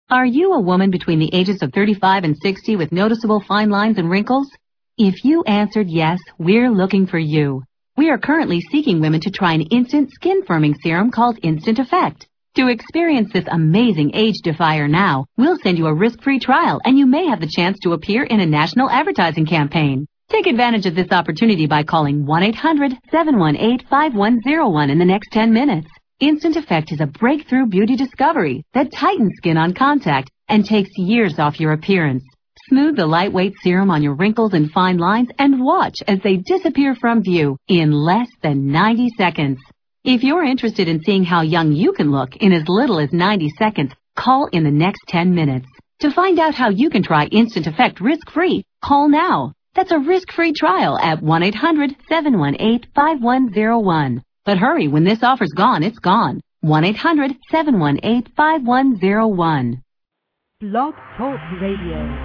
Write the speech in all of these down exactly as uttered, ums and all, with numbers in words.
Are you a woman between the ages of thirty-five and sixty with noticeable fine lines and wrinkles? If you answered yes, we're looking for you. We are currently seeking women to try an instant skin firming serum called Instant Effect. To experience this amazing age defier now, we'll send you a risk-free trial and you may have the chance to appear in a national advertising campaign. Take advantage of this opportunity by calling one eight hundred, seven one eight, five one zero one in the next ten minutes. Instant Effect is a breakthrough beauty discovery that tightens skin on contact and takes years off your appearance. Smooth the lightweight serum on your wrinkles and fine lines and watch as they disappear from view in less than ninety seconds. If you're interested in seeing how young you can look in as little as ninety seconds, call in the next ten minutes. To find out how you can try Instant Effect risk-free, call now. That's a risk-free trial at one eight hundred, seven one eight, five one zero one. But hurry, when this offer's gone, it's gone. one eight hundred, seven one eight, five one zero one. Blog Talk Radio.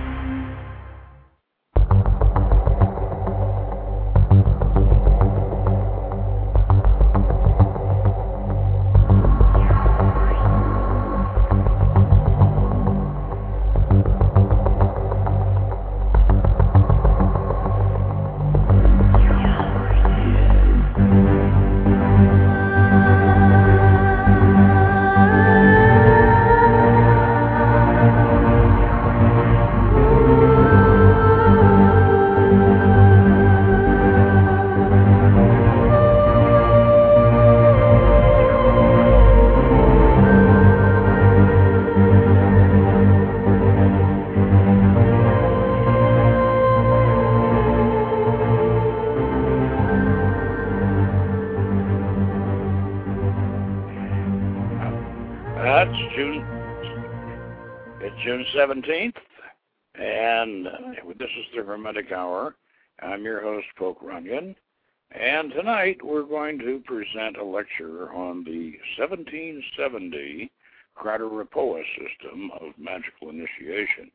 seventeenth, and this is the Hermetic Hour. I'm your host, Poke Runyon, and tonight we're going to present a lecture on the seventeen seventy Crater-Rapoa system of magical initiation.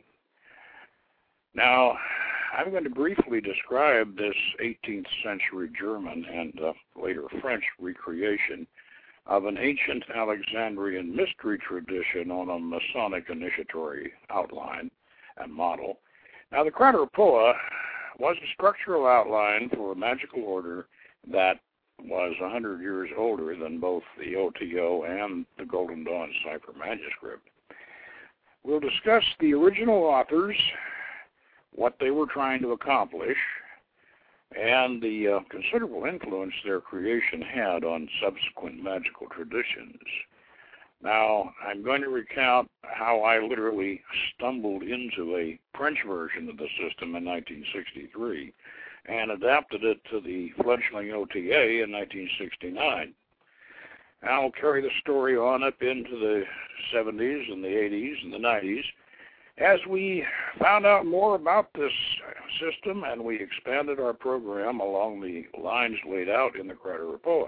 Now, I'm going to briefly describe this eighteenth century German and uh, later French recreation of an ancient Alexandrian mystery tradition on a Masonic initiatory outline and model. Now, the Crater-Rapoa was a structural outline for a magical order that was one hundred years older than both the O T O and the Golden Dawn cipher manuscript. We'll discuss the original authors, what they were trying to accomplish, and the uh, considerable influence their creation had on subsequent magical traditions. Now, I'm going to recount how I literally stumbled into a French version of the system in nineteen sixty-three and adapted it to the fledgling O T A in nineteen sixty-nine. I'll carry the story on up into the seventies and the eighties and the nineties as we found out more about this system and we expanded our program along the lines laid out in the Crater-Rapoa.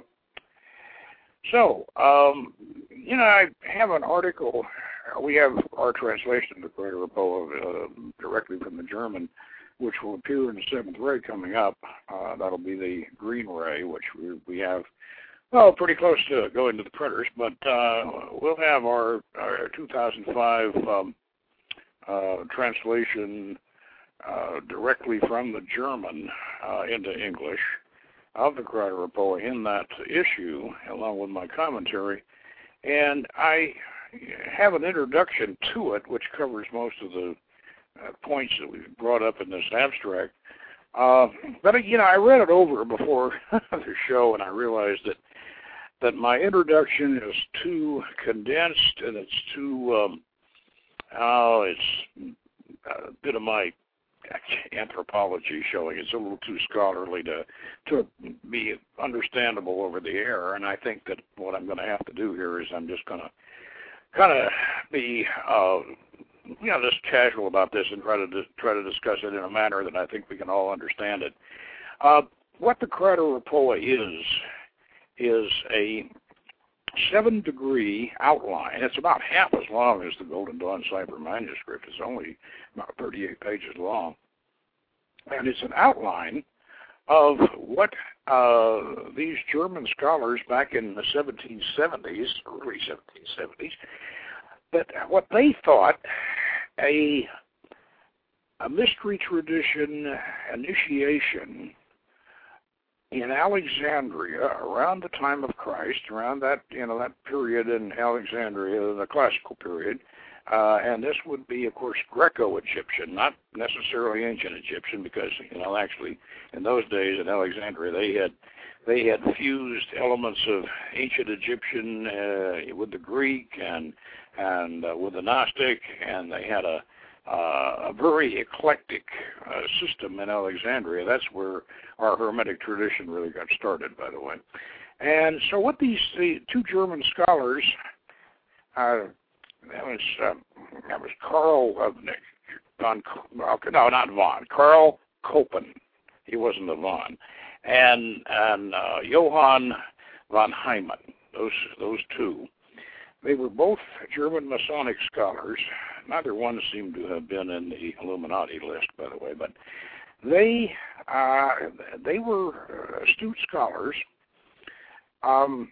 So, um, you know, I have an article. We have our translation of the Crater-Rapoa uh, directly from the German, which will appear in the seventh ray coming up. Uh, that'll be the green ray, which we, we have, well, pretty close to going to the printers, but uh, we'll have our, our two thousand five um, uh, translation uh, directly from the German uh, into English of the Crater-Rapoa in that issue, along with my commentary. And I have an introduction to it, which covers most of the uh, points that we've brought up in this abstract. Uh, but, you know, I read it over before the show, and I realized that that my introduction is too condensed, and it's too, um, oh, it's a bit of my anthropology showing. It's a little too scholarly to to be understandable over the air, and I think that what I'm going to have to do here is I'm just going to kind of be, uh, you know, just casual about this and try to try to discuss it in a manner that I think we can all understand it. Uh, what the Crater-Rapoa is is a seven-degree outline. It's about half as long as the Golden Dawn cipher manuscript. It's only about thirty-eight pages long. And it's an outline of what uh, these German scholars back in the seventeen seventies, early seventeen seventies, but what they thought a a mystery tradition initiation in Alexandria around the time of Christ, around that, you know, that period in Alexandria, the classical period, uh, and this would be, of course, Greco-Egyptian, not necessarily ancient Egyptian, because, you know, actually in those days in Alexandria they had they had fused elements of ancient Egyptian uh, with the Greek and and uh, with the Gnostic, and they had a Uh, a very eclectic uh, system in Alexandria. That's where our Hermetic tradition really got started, by the way. And so what these the two German scholars, uh, that was uh, that was Karl uh, von, no, not von, Karl Koppen. He wasn't a von, and and uh, Johann von Heimann. Those those two. They were both German Masonic scholars. Neither one seemed to have been in the Illuminati list, by the way, but they uh, they were astute scholars. Um,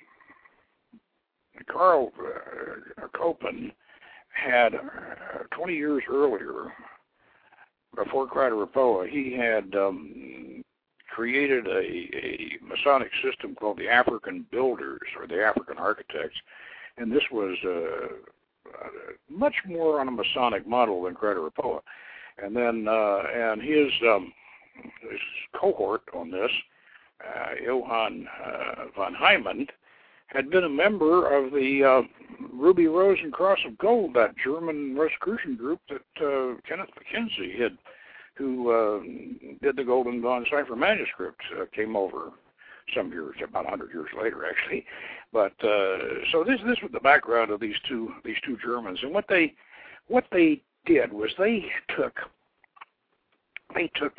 Karl uh, Koppen had uh, twenty years earlier, before Kratarapoa, he had um, created a, a Masonic system called the African Builders, or the African Architects, and this was uh, uh, much more on a Masonic model than Kratarapoa. And then, uh, and his, um, his cohort on this, uh, Johann uh, von Heimann, had been a member of the uh, Ruby Rose and Cross of Gold, that German Rosicrucian group that uh, Kenneth Mackenzie had, who uh, did the Golden Dawn cipher manuscript, uh, came over some years, about one hundred years later, actually. But uh, so this this was the background of these two these two Germans, and what they what they did was they took they took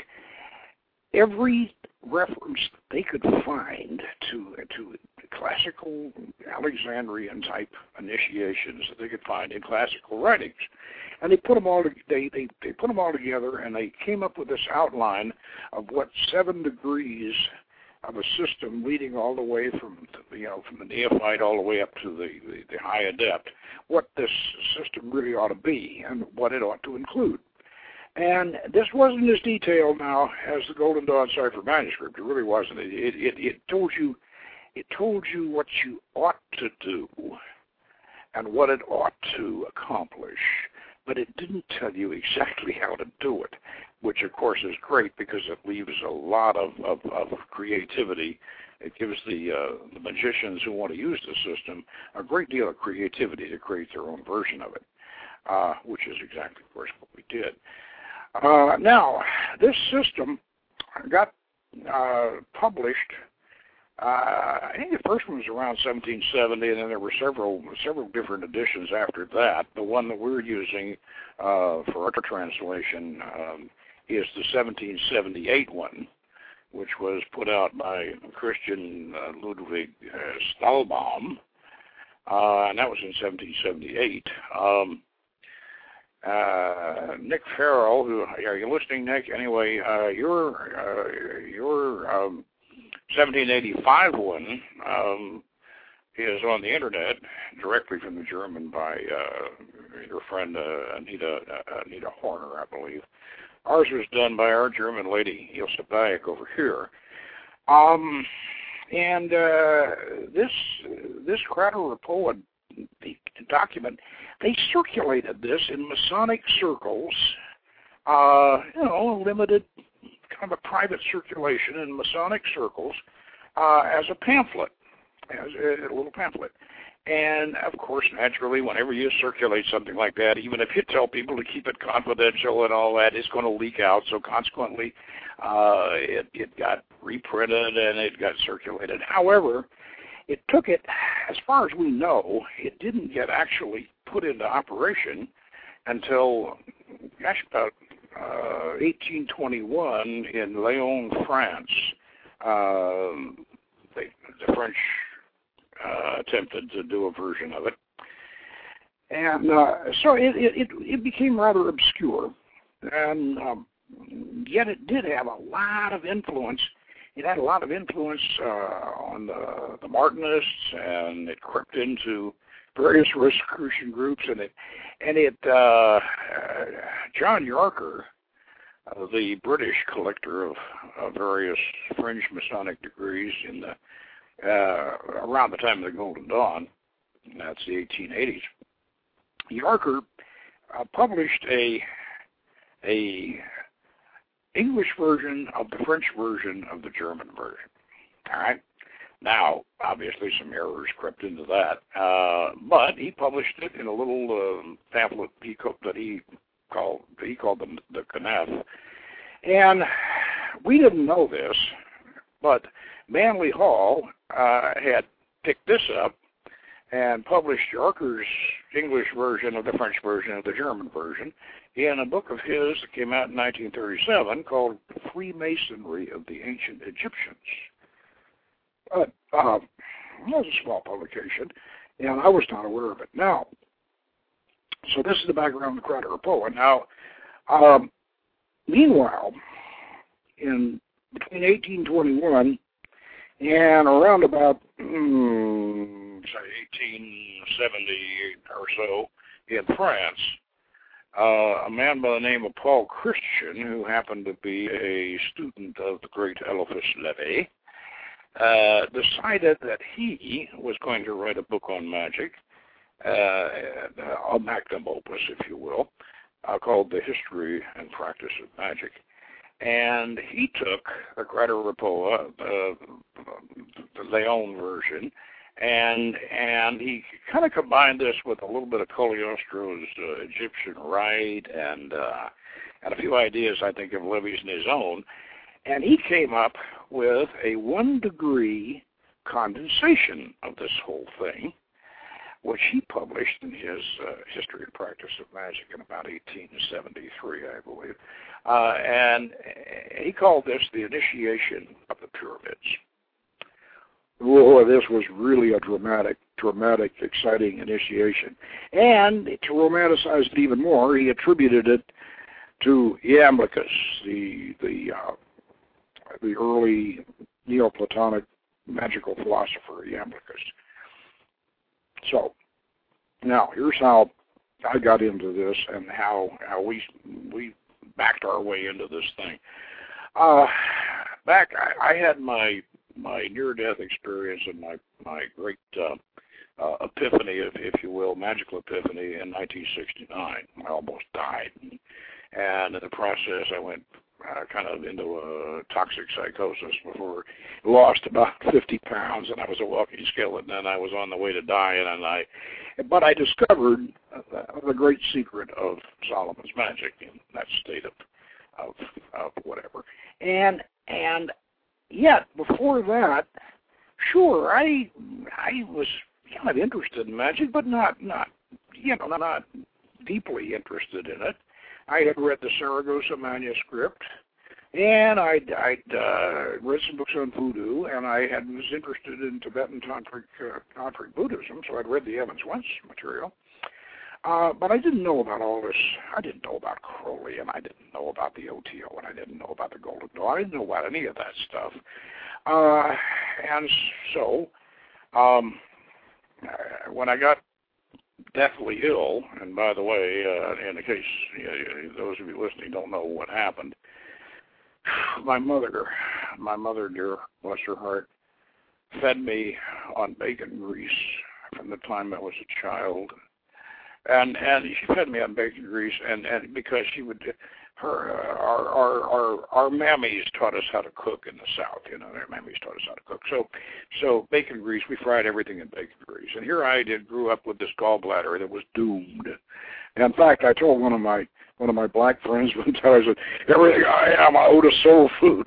every reference they could find to to classical Alexandrian type initiations that they could find in classical writings, and they put them all they they they put them all together, and they came up with this outline of what seven degrees of a system leading all the way from, you know, from the neophyte all the way up to the, the, the high adept, what this system really ought to be and what it ought to include. And this wasn't as detailed now as the Golden Dawn cipher manuscript. It really wasn't. It, it, it told you, it told you what you ought to do and what it ought to accomplish, but it didn't tell you exactly how to do it, which of course is great because it leaves a lot of, of, of creativity. It gives the, uh, the magicians who want to use the system a great deal of creativity to create their own version of it, uh, which is exactly, of course, what we did. Uh, now, this system got uh, published. Uh, I think the first one was around seventeen seventy, and then there were several several different editions after that. The one that we're using uh, for our translation um, is the seventeen seventy-eight one, which was put out by Christian uh, Ludwig uh, Stahlbaum, uh, and that was in seventeen seventy-eight. Um, uh, Nick Farrell, who are you listening, Nick? Anyway, uh, your uh, your um, seventeen eighty-five one um, is on the internet directly from the German by uh, your friend uh, Anita uh, Anita Horner, I believe. Ours was done by our German lady Ilse Bayek over here. Um, and uh, this this Kratarapoa document, they circulated this in Masonic circles, uh, you know, limited, kind of a private circulation in Masonic circles uh, as a pamphlet, as a, a little pamphlet. And, of course, naturally, whenever you circulate something like that, even if you tell people to keep it confidential and all that, it's going to leak out. So, consequently, uh, it, it got reprinted and it got circulated. However, it took it, as far as we know, it didn't get actually put into operation until, gosh, about uh, eighteen twenty-one in Lyon, France. Uh, they, the French Uh, attempted to do a version of it, and uh, so it, it it became rather obscure, and um, yet it did have a lot of influence. It had a lot of influence uh, on the, the Martinists, and it crept into various Rosicrucian groups, and it, and it, uh, John Yarker, uh, the British collector of uh, various fringe Masonic degrees in the uh, around the time of the Golden Dawn, that's the eighteen eighties. Yarker uh, published a a English version of the French version of the German version. All right. Now, obviously, some errors crept into that, uh, but he published it in a little uh, pamphlet he co- that he called he called them the Knepf. And we didn't know this, but Manly Hall uh, had picked this up and published Yarker's English version of the French version of the German version in a book of his that came out in nineteen thirty-seven called Freemasonry of the Ancient Egyptians. But uh, it was a small publication, and I was not aware of it. Now, so this is the background of the Crater-Apoa. Now, um, meanwhile, in between eighteen twenty-one and around about mm, say eighteen seventy or so in France, uh, a man by the name of Paul Christian, who happened to be a student of the great Eliphas Levi, uh, decided that he was going to write a book on magic, uh, a magnum opus, if you will, uh, called The History and Practice of Magic. And he took the Crater-Apoa, uh, the Leon version, and and he kind of combined this with a little bit of Cagliostro's uh, Egyptian Rite and uh, and a few ideas, I think, of Levy's and his own. And he came up with a one-degree condensation of this whole thing, which he published in his uh, History and Practice of Magic in about eighteen seventy-three, I believe. Uh, and he called this the initiation of the pyramids. Oh, this was really a dramatic, dramatic, exciting initiation. And to romanticize it even more, he attributed it to Iamblichus, the the uh, the early Neoplatonic magical philosopher, Iamblichus. So, now here's how I got into this and how how we we backed our way into this thing. Uh, back, I, I had my my near-death experience and my my great uh, uh, epiphany, if if you will, magical epiphany in nineteen sixty-nine. I almost died, and, and in the process, I went uh, kind of into a toxic psychosis before I lost about fifty pounds, and I was a walking skeleton, and I was on the way to dying, and I, but I discovered uh, the great secret of Solomon's magic in that state of of, of whatever, and and yet before that, sure, I I was kind of interested in magic, but not not you know not deeply interested in it. I had read the Saragossa manuscript, and I'd, I'd uh, read some books on voodoo, and I had was interested in Tibetan tantric, uh, tantric Buddhism, so I'd read the Evans Wentz material. Uh, but I didn't know about all this. I didn't know about Crowley, and I didn't know about the O T O, and I didn't know about the Golden Dawn. I didn't know about any of that stuff. Uh, and so, um, uh, when I got deathly ill, and by the way, uh, in the case you know, those of you listening don't know what happened, my mother, my mother, dear, bless her heart, fed me on bacon grease from the time I was a child, and and she fed me on bacon grease, and, and because she would, her uh, our our our our mammies taught us how to cook in the South, you know, our mammies taught us how to cook. So so bacon grease, we fried everything in bacon grease, and here I did grew up with this gallbladder that was doomed. And in fact, I told one of my one of my black friends one time, I said, everything I am, I owe to soul food.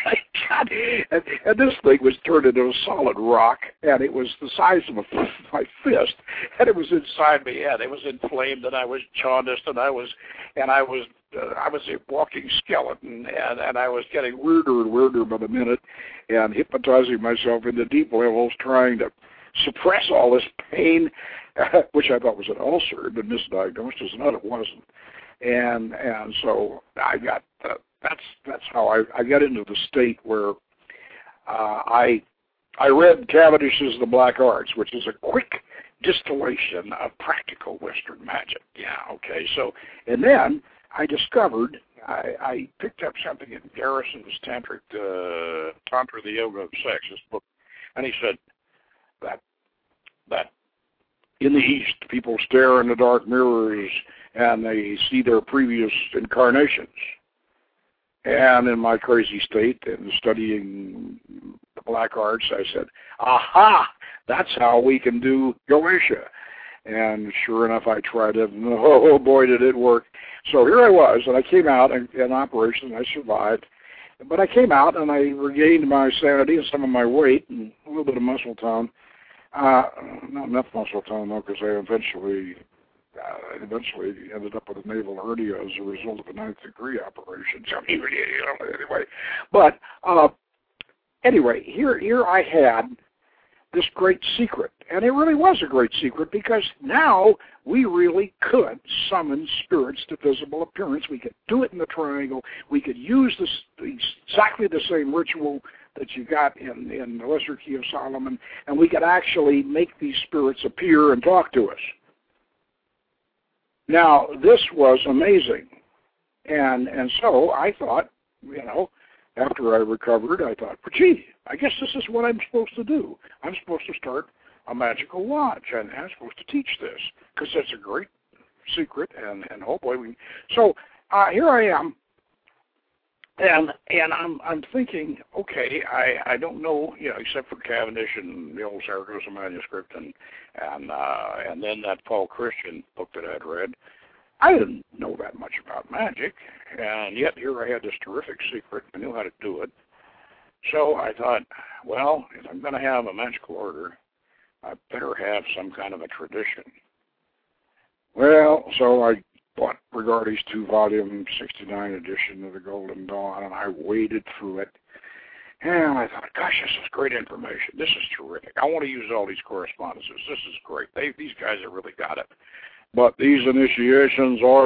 and, and this thing was turned into a solid rock, and it was the size of a, my fist, and it was inside me, and it was inflamed, and I was jaundiced, and I was, and I was, uh, I was a walking skeleton, and, and I was getting weirder and weirder by the minute, and hypnotizing myself into deep levels, trying to suppress all this pain, uh, which I thought was an ulcer, had been misdiagnosed as not, it wasn't. And and so I got uh, that's that's how I, I got into the state where uh, I I read Cavendish's The Black Arts, which is a quick, distillation of practical Western magic. Yeah, okay. So, and then I discovered, I, I picked up something in Garrison's Tantric, uh, Tantra, the Yoga of Sex, this book, and he said that, that in the East, people stare in the dark mirrors and they see their previous incarnations. And in my crazy state and studying the black arts, I said, aha, that's how we can do Goetia. And sure enough, I tried it, and oh boy, did it work. So here I was, and I came out in, in operation, and I survived. But I came out, and I regained my sanity and some of my weight, and a little bit of muscle tone. Uh, not enough muscle tone, though, because I eventually... Uh, eventually ended up with a naval hernia as a result of a ninth degree operation. So anyway, but uh, anyway, here here I had this great secret, and it really was a great secret because now we really could summon spirits to visible appearance. We could do it in the triangle. We could use this exactly the same ritual that you got in in the Lesser Key of Solomon, and we could actually make these spirits appear and talk to us. Now, this was amazing, and and so I thought, you know, after I recovered, I thought, well, gee, I guess this is what I'm supposed to do. I'm supposed to start a magical lodge, and I'm supposed to teach this, because that's a great secret, and, and oh boy, we... So, uh, here I am, and and I'm I'm thinking, okay, I, I don't know, you know, except for Cavendish and the old Saragossa manuscript, and and uh, and then that Paul Christian book that I'd read, I didn't know that much about magic, and yet here I had this terrific secret. I knew how to do it. So I thought, well, if I'm going to have a magical order, I better have some kind of a tradition. Well, so I bought Regardie's two-volume, sixty-nine edition of the Golden Dawn, and I waded through it. And I thought, gosh, this is great information. This is terrific. I want to use all these correspondences. This is great. They, these guys have really got it. But these initiations are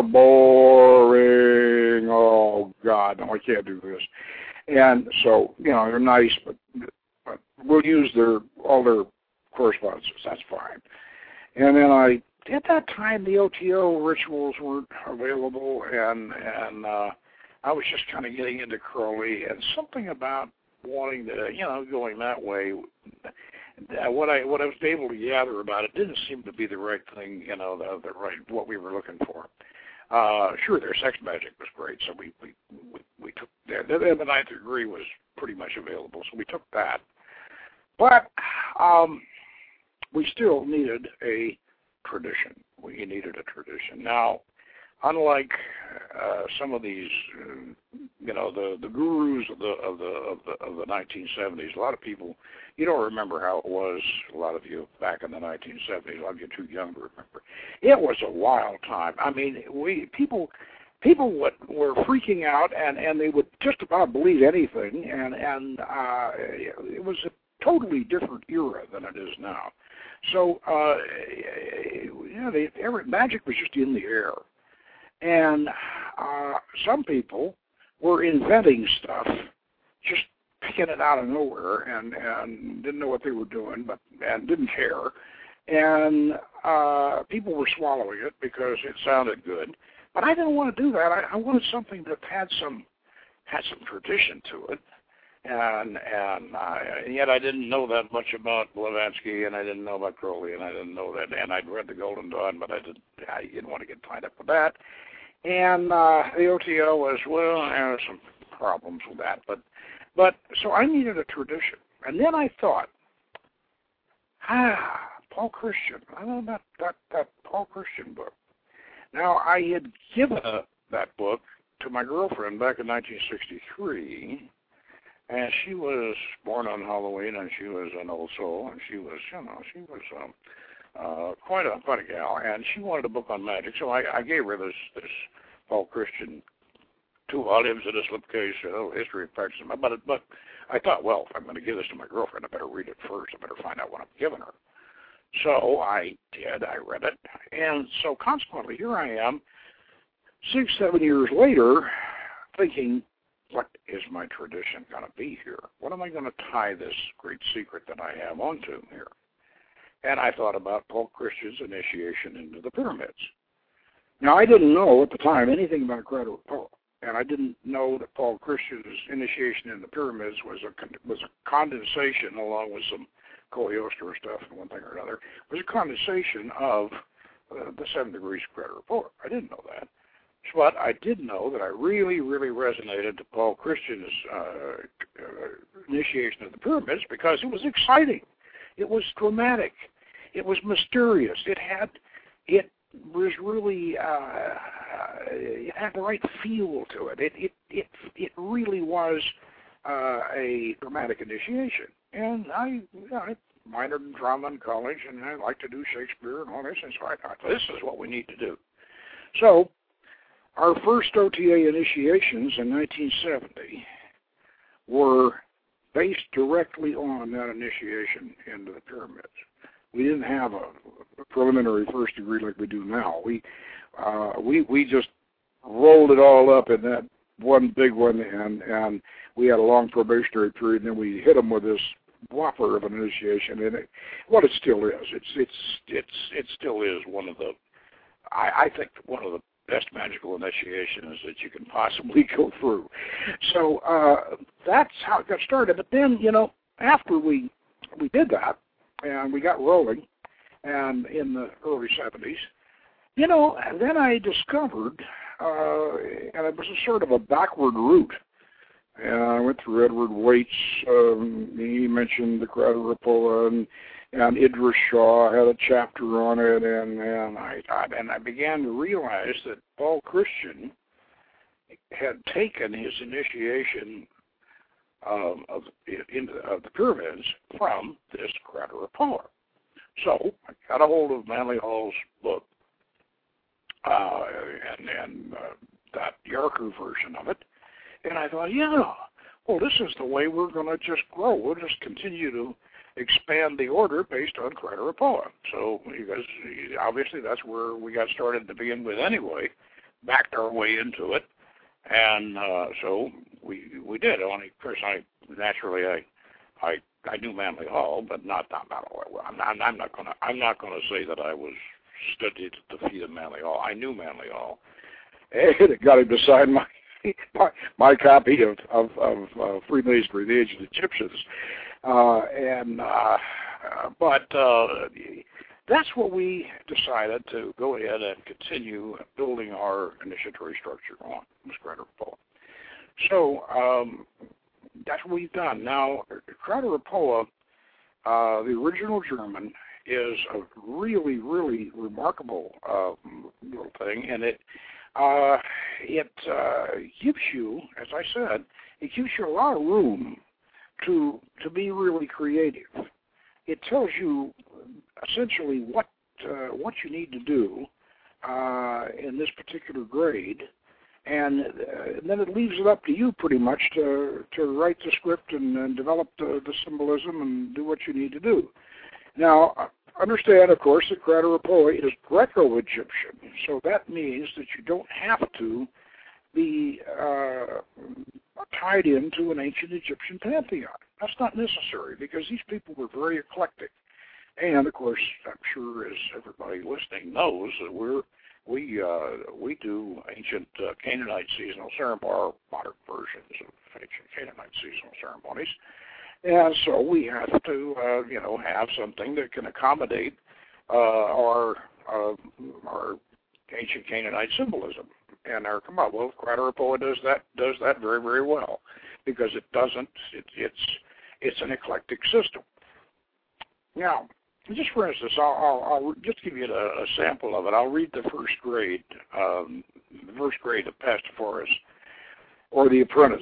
boring. Oh, God, no, I can't do this. And so, you know, they're nice, but, but we'll use their all their correspondences. That's fine. And then I... At that time, the O T O rituals weren't available, and and uh, I was just kind of getting into Crowley, and something about wanting to, you know, going that way. What I what I was able to gather about it didn't seem to be the right thing, you know, the, the right what we were looking for. Uh, sure, their sex magic was great, so we we we, we took that. The ninth degree was pretty much available, so we took that. But um, we still needed a tradition. We needed a tradition. Now, unlike uh, some of these, uh, you know, the, the gurus of the of the of the of the nineteen seventies, a lot of people, you don't remember how it was. A lot of you back in the nineteen seventies, a lot of you too young to remember. It was a wild time. I mean, we people people would, were freaking out, and, and they would just about believe anything, and and uh, it was a totally different era than it is now. So, uh, you know, they, every, magic was just in the air. And uh, some people were inventing stuff, just picking it out of nowhere, and, and didn't know what they were doing, but and didn't care. And uh, people were swallowing it because it sounded good. But I didn't want to do that. I, I wanted something that had some had some tradition to it. And and, uh, and yet I didn't know that much about Blavatsky, and I didn't know about Crowley, and I didn't know that. And I'd read the Golden Dawn, but I didn't I didn't want to get tied up with that. And uh, the O T O was, well, there were some problems with that. But but so I needed a tradition. And then I thought, ah, Paul Christian. I know about that that Paul Christian book. Now I had given a, that book to my girlfriend back in nineteen sixty-three. And she was born on Halloween, and she was an old soul, and she was, you know, she was um, uh, quite a quite a gal, and she wanted a book on magic. So I, I gave her this this Paul Christian two volumes in a slipcase, you know, history of practice. But it, but I thought, well, if I'm going to give this to my girlfriend, I better read it first. I better find out what I'm giving her. So I did. I read it, and so consequently, here I am, six, seven years later, thinking, what is my tradition going to be here? What am I going to tie this great secret that I have onto here? and I thought about Paul Christian's initiation into the pyramids. Now, I didn't know at the time anything about Crater-Rapala, and I didn't know that Paul Christian's initiation in the pyramids was a was a condensation, along with some Cagliostro stuff and one thing or another, was a condensation of uh, the seven degrees of Crater-Rapala. I didn't know that. But I did know that I really, really resonated to Paul Christian's uh, uh, initiation of the pyramids because it was exciting. It was dramatic. It was mysterious. It had, it was really, uh, it had the right feel to it. It, it, it, it really was uh, a dramatic initiation. And I, you know, I minored in drama in college, and I like to do Shakespeare and all this, and so I thought, this is what we need to do. So, our first O T A initiations in nineteen seventy were based directly on that initiation into the pyramids. We didn't have a, a preliminary first degree like we do now. We, uh, we, we just rolled it all up in that one big one, and, and we had a long probationary period, and then we hit them with this whopper of an initiation. And it, what it still is, it's, it's, it's, it still is one of the, I, I think, one of the best magical initiations that you can possibly go through. So uh, that's how it got started. But then, you know, after we we did that and we got rolling, and in the early seventies, you know, then I discovered, uh, and it was a sort of a backward route. And I went through Edward Waite's. Um, he mentioned the Crater-Rapala, and And Idris Shaw had a chapter on it, and and I, I and I began to realize that Paul Christian had taken his initiation um, of into of the pyramids from this Crater-Rapala. So I got a hold of Manly Hall's book uh, and and uh, that Yarker version of it, and I thought, yeah, well, this is the way we're going to just grow. We'll just continue to expand the order based on Crater-Rapala. So you guys, obviously that's where we got started to begin with anyway, backed our way into it, and uh, so we we did. Only, of course, I naturally I I I knew Manly Hall, but not not not all that well. I'm, I'm, I'm not gonna I'm not gonna say that I was studied at the feet of Manly Hall. I knew Manly Hall, and it got him to sign my my, my copy of of, of uh, Freemasonry, the Age of the Egyptians. Uh, and uh, but uh, that's what we decided to go ahead and continue building our initiatory structure on, Crater-Rapala. So um, that's what we've done. Now, Crater-Rapala, uh, the original German, is a really, really remarkable uh, little thing, and it uh, it uh, gives you, as I said, it gives you a lot of room to to be really creative. It tells you essentially what uh, what you need to do uh, in this particular grade, and, uh, and then it leaves it up to you pretty much to to write the script and, and develop the, the symbolism and do what you need to do. Now, understand, of course, that Crater-Rapala is Greco-Egyptian, so that means that you don't have to be uh, tied into an ancient Egyptian pantheon. That's not necessary because these people were very eclectic. And, of course, I'm sure as everybody listening knows, that we're, we uh, we do ancient uh, Canaanite seasonal ceremony, modern versions of ancient Canaanite seasonal ceremonies. And so we have to, uh, you know, have something that can accommodate uh, our, uh, our ancient Canaanite symbolism. And our come on, well, Crater-Rapala does that does that very, very well because it doesn't. It, it's it's an eclectic system. Now, just for instance, I'll, I'll, I'll just give you a, a sample of it. I'll read the first grade, um, the first grade of Pastophorus, or the apprentice,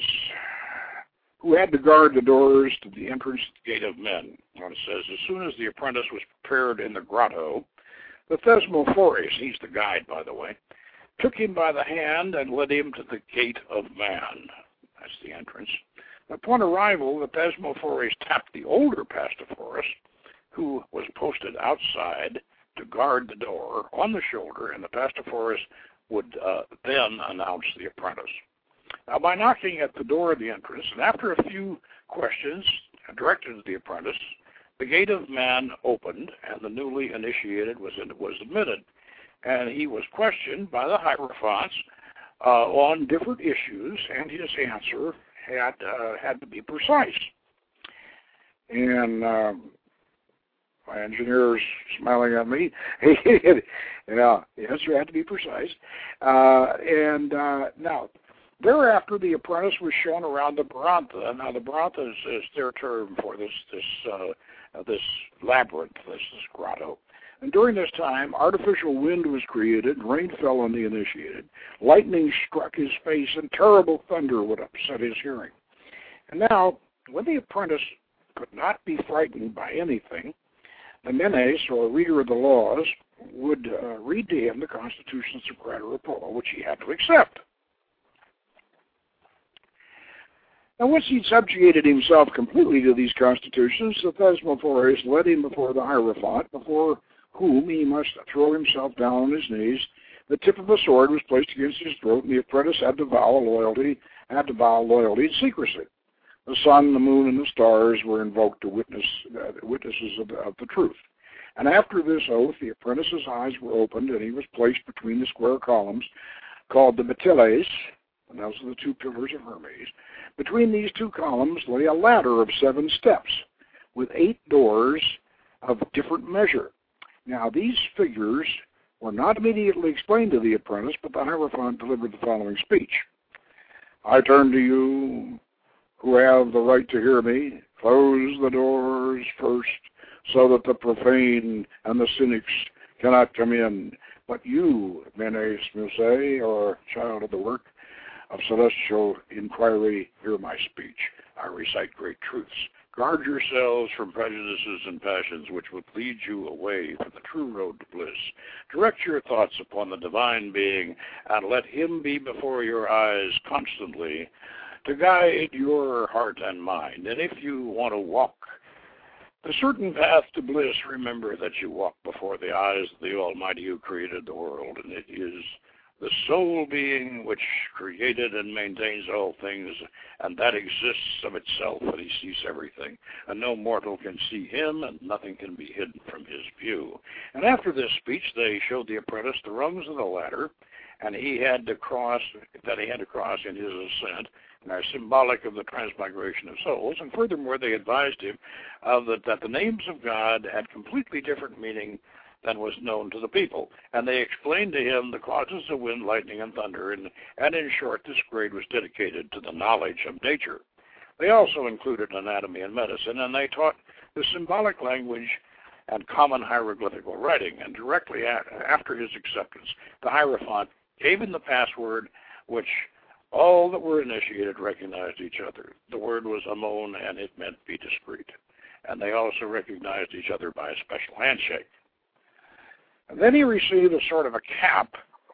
who had to guard the doors to the entrance to the gate of men. And it says, as soon as the apprentice was prepared in the grotto, the Thesmophores, he's the guide, by the way, took him by the hand and led him to the gate of man. That's the entrance. Upon arrival, the Thesmophores tapped the older Pastophorus, who was posted outside to guard the door, on the shoulder, and the Pastophorus would uh, then announce the apprentice. Now, by knocking at the door of the entrance, and after a few questions directed to the apprentice, the gate of man opened, and the newly initiated was was admitted, and he was questioned by the Hierophants uh, on different issues, and his answer had uh, had to be precise. And um, my engineer is smiling at me. Yeah, the answer had to be precise. Uh, and uh, now, thereafter, the apprentice was shown around the Barantha. Now, the Barantha is, is their term for this this uh, this labyrinth, this, this grotto. And during this time, artificial wind was created, rain fell on the initiated, lightning struck his face, and terrible thunder would upset his hearing. And now, when the apprentice could not be frightened by anything, the menes, or reader of the laws, would uh, read to him the constitutions of Crater-Apollo, which he had to accept. Now, once he'd subjugated himself completely to these constitutions, the Thesmophores led him before the Hierophant, before whom he must throw himself down on his knees. The tip of a sword was placed against his throat, and the apprentice had to vow loyalty, had to vow loyalty and secrecy. The sun, the moon, and the stars were invoked to witness uh, witnesses of the, of the truth. And after this oath, the apprentice's eyes were opened, and he was placed between the square columns called the Batiles, and those are the two pillars of Hermes. Between these two columns lay a ladder of seven steps with eight doors of different measure. Now, these figures were not immediately explained to the apprentice, but the Hierophant delivered the following speech. I turn to you who have the right to hear me. Close the doors first, so that the profane and the cynics cannot come in. But you, Menes Musae, or child of the work of celestial inquiry, hear my speech. I recite great truths. Guard yourselves from prejudices and passions which would lead you away from the true road to bliss. Direct your thoughts upon the divine being, and let him be before your eyes constantly to guide your heart and mind. And if you want to walk the certain path to bliss, remember that you walk before the eyes of the Almighty who created the world, and it is the sole being which created and maintains all things, and that exists of itself, and he sees everything. And no mortal can see him, and nothing can be hidden from his view. And after this speech, they showed the apprentice the rungs of the ladder, and he had to cross, that he had to cross in his ascent, and are symbolic of the transmigration of souls. And furthermore, they advised him of the, that the names of God had completely different meaning than was known to the people. And they explained to him the causes of wind, lightning, and thunder, and, and in short, this grade was dedicated to the knowledge of nature. They also included anatomy and medicine, and they taught the symbolic language and common hieroglyphical writing. And directly after his acceptance, the Hierophant gave him the password, which all that were initiated recognized each other. The word was Amon, and it meant be discreet. And they also recognized each other by a special handshake. And then he received a sort of a cap.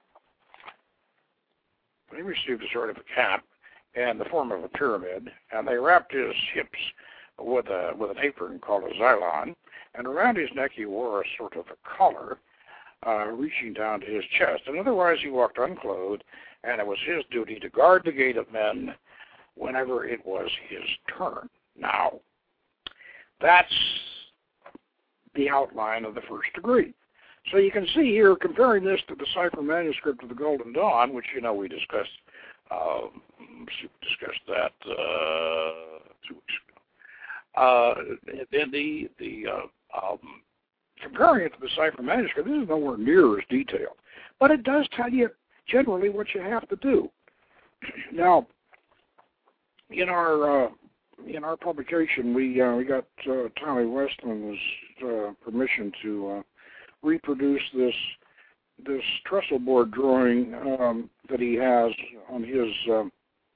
He received a sort of a cap in the form of a pyramid, and they wrapped his hips with a with an apron called a xylon, and around his neck he wore a sort of a collar uh, reaching down to his chest. And otherwise he walked unclothed, and it was his duty to guard the gate of men whenever it was his turn. Now, that's the outline of the first degree. So you can see here, comparing this to the cipher manuscript of the Golden Dawn, which, you know, we discussed uh, discussed that uh, two weeks ago. Uh, then the, the uh, um, comparing it to the cipher manuscript, this is nowhere near as detailed. But it does tell you generally what you have to do. Now, in our uh, in our publication, we uh, we got uh, Tommy Westland's uh, permission to uh, reproduce this this trestle board drawing um, that he has on his um,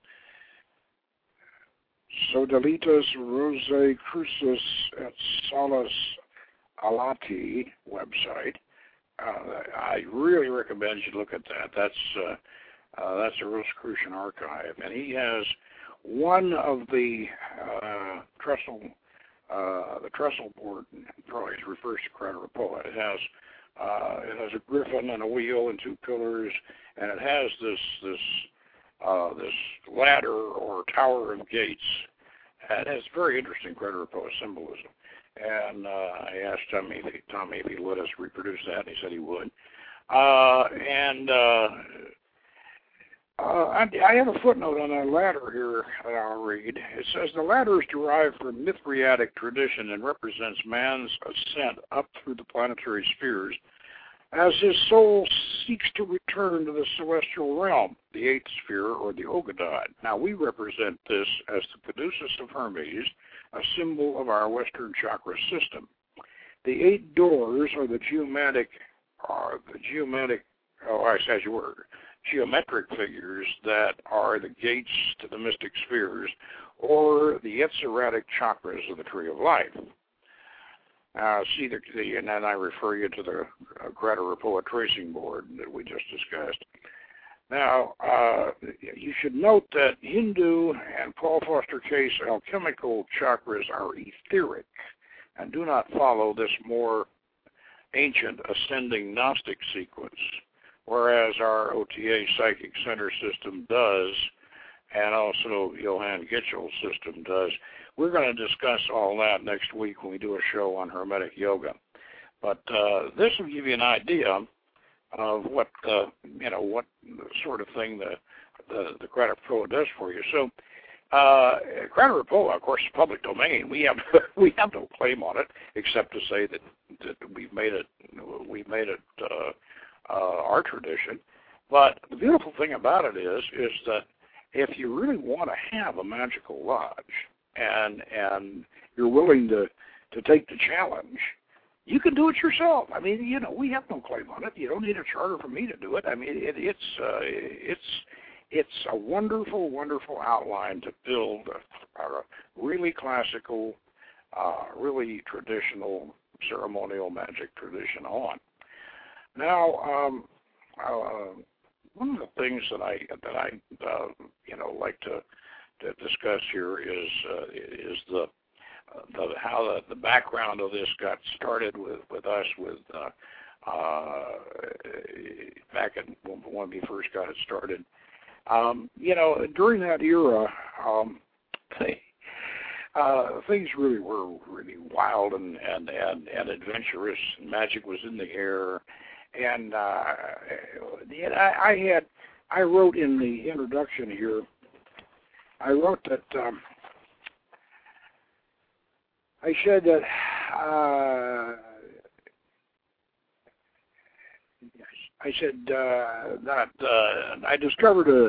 Sodalitas Rosae Crucis et Solis Alati website. Uh, I really recommend you look at that. That's uh, uh, that's a Rosicrucian archive, and he has one of the uh, trestle. Uh, the trestle board drawings refers to Crater-Apollo. It has uh, it has a griffin and a wheel and two pillars, and it has this this uh, this ladder or tower of gates. And it has very interesting Crater-Apollo symbolism. and uh, I asked Tommy if, he, Tommy if he'd let us reproduce that, and he said he would. Uh, and uh, uh, I, I have a footnote on a ladder here that I'll read. It says, the ladder is derived from Mithriatic tradition and represents man's ascent up through the planetary spheres as his soul seeks to return to the celestial realm, the eighth sphere, or the Ogadad. Now, we represent this as the caduceus of Hermes, a symbol of our Western chakra system. The eight doors are the geometric, are the geometric, oh, I said you were, geometric figures that are the gates to the mystic spheres, or the Yetziratic chakras of the Tree of Life. Uh, see the, the, and then I refer you to the uh, Greta-Rapoa tracing board that we just discussed. Now, uh, you should note that Hindu and Paul Foster Case alchemical chakras are etheric and do not follow this more ancient ascending Gnostic sequence, whereas our O T A psychic center system does, and also Johann Gitchel's system does. We're going to discuss all that next week when we do a show on Hermetic Yoga. But uh, this will give you an idea of what uh, you know, what sort of thing the the, the Greta-Rapoa does for you. So, uh, Greta-Rapoa, of course, is public domain. We have we have no claim on it except to say that, that we've made it we made it uh, uh, our tradition. But the beautiful thing about it is is that if you really want to have a magical lodge, and and you're willing to, to take the challenge, you can do it yourself. I mean, you know, we have no claim on it. You don't need a charter from me to do it. I mean, it, it's uh, it's it's a wonderful, wonderful outline to build a, a really classical, uh, really traditional ceremonial magic tradition on. Now, um, uh, one of the things that I that I uh, you know like to to discuss here is uh, is the, uh, the how the, the background of this got started with, with us with uh, uh, back in when we first got it started. Um, you know, during that era, um, they, uh, things really were really wild and, and, and, and adventurous. Magic was in the air, and uh, I, I had I wrote in the introduction here. I wrote that um, I said that uh, I said uh, that uh, I discovered a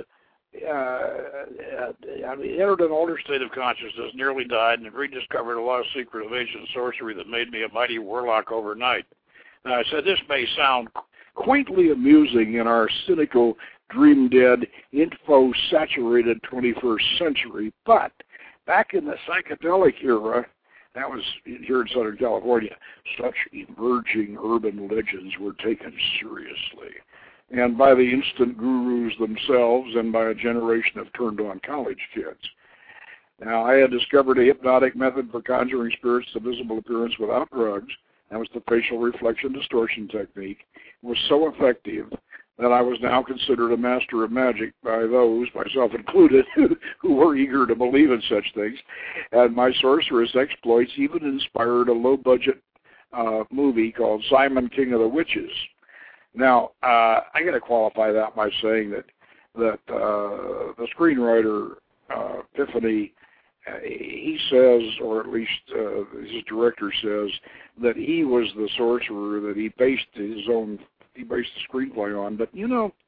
uh, I entered an older state of consciousness, nearly died, and rediscovered a lost secret of ancient sorcery that made me a mighty warlock overnight. Now, I said this may sound quaintly amusing in our cynical, dream-dead, info-saturated twenty-first century, but back in the psychedelic era, that was here in Southern California, such emerging urban legends were taken seriously, and by the instant gurus themselves and by a generation of turned-on college kids. Now, I had discovered a hypnotic method for conjuring spirits to visible appearance without drugs. That was the facial reflection distortion technique. It was so effective that I was now considered a master of magic by those, myself included, who were eager to believe in such things. And my sorceress exploits even inspired a low-budget uh, movie called Simon, King of the Witches. Now, uh, I got to qualify that by saying that that uh, the screenwriter, uh, Epiphany, uh, he says, or at least uh, his director says, that he was the sorcerer that he based his own he based the screenplay on. But, you know,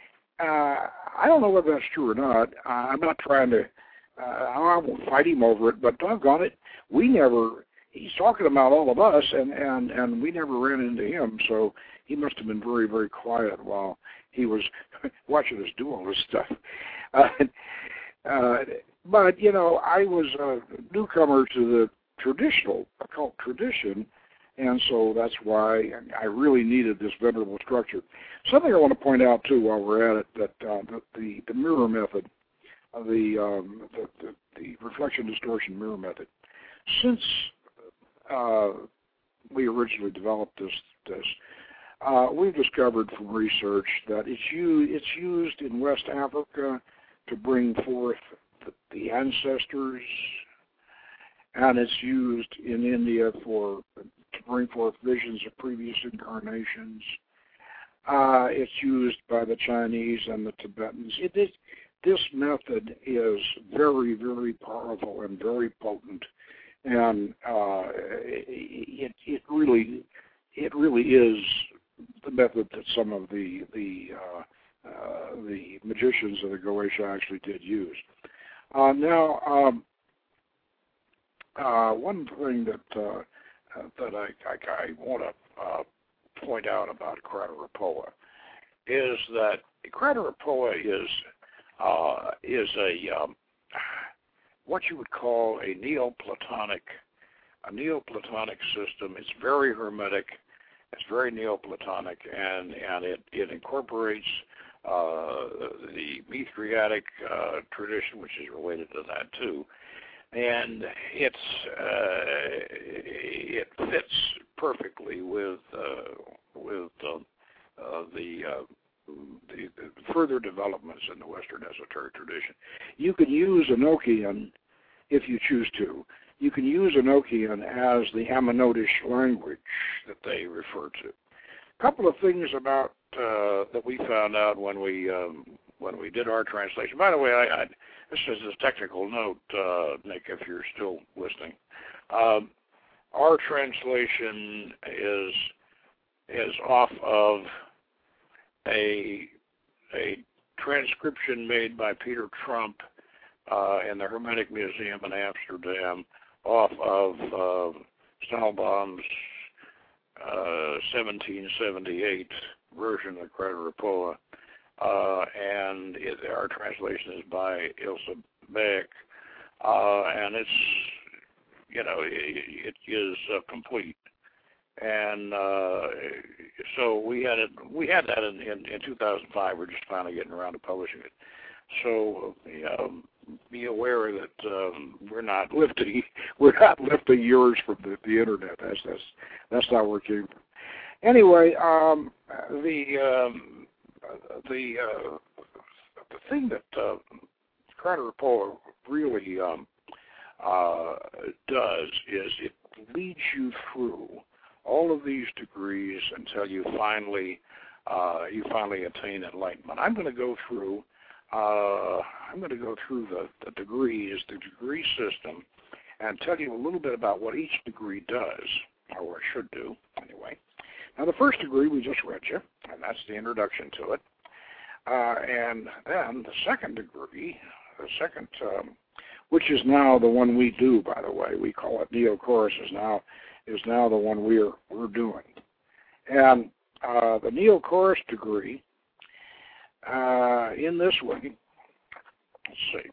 uh, I don't know whether that's true or not. Uh, I'm not trying to, uh, I won't fight him over it, but doggone it, we never, he's talking about all of us, and, and, and we never ran into him, so he must have been very, very quiet while he was watching us do all this stuff. Uh, uh, but, you know, I was a newcomer to the traditional occult tradition, and so that's why I really needed this venerable structure. Something I want to point out, too, while we're at it, that uh, the, the, the mirror method, uh, the, um, the, the, the reflection distortion mirror method, since uh, we originally developed this, this uh, we've discovered from research that it's, u- it's used in West Africa to bring forth the, the ancestors, and it's used in India for to bring forth visions of previous incarnations. Uh, it's used by the Chinese and the Tibetans. It is, this method is very, very powerful and very potent, and uh, it it really it really is the method that some of the the uh, uh, the magicians of the Goetia actually did use. Uh, now, um, uh, one thing that uh, that I I, I want to uh, point out about Kratarapoa is that Kratarapoa is uh, is a um, what you would call a Neoplatonic a Neoplatonic system. It's very hermetic. It's very Neoplatonic, and and it it incorporates uh, the Mithriatic uh, tradition, which is related to that too. And it's uh, it fits perfectly with uh, with uh, uh, the, uh, the the further developments in the Western esoteric tradition. You can use Enochian if you choose to. You can use Enochian as the Ammonitish language that they refer to. A couple of things about uh, that we found out when we um, when we did our translation. By the way, I. I This is a technical note, uh, Nick, if you're still listening. Um, our translation is is off of a a transcription made by Peter Trump uh, in the Hermetic Museum in Amsterdam, off of uh, Stahlbaum's uh, seventeen seventy-eight version of Kratarapoa. Uh, and it, our translation is by Ilse Beck, uh, and it's, you know, it, it is uh, complete. And uh, so we had it, we had that in, in, in two thousand five. We're just finally getting around to publishing it. So um, be aware that um, we're not lifting we're not lifting yours from the, the internet. That's that's that's not where it came from. Anyway, um, the um, The uh, the thing that uh, Kratarapoa really um, uh, does is it leads you through all of these degrees until you finally uh, you finally attain enlightenment. I'm going to go through uh, I'm going to go through the, the degrees, the degree system, and tell you a little bit about what each degree does, or what it should do anyway. Now, the first degree we just read you, and that's the introduction to it. Uh, and then the second degree, the second, um, which is now the one we do, by the way, we call it Neo-Chorus, is now is now the one we're we're doing. And uh, the Neo-Chorus degree, uh, in this one, let's see,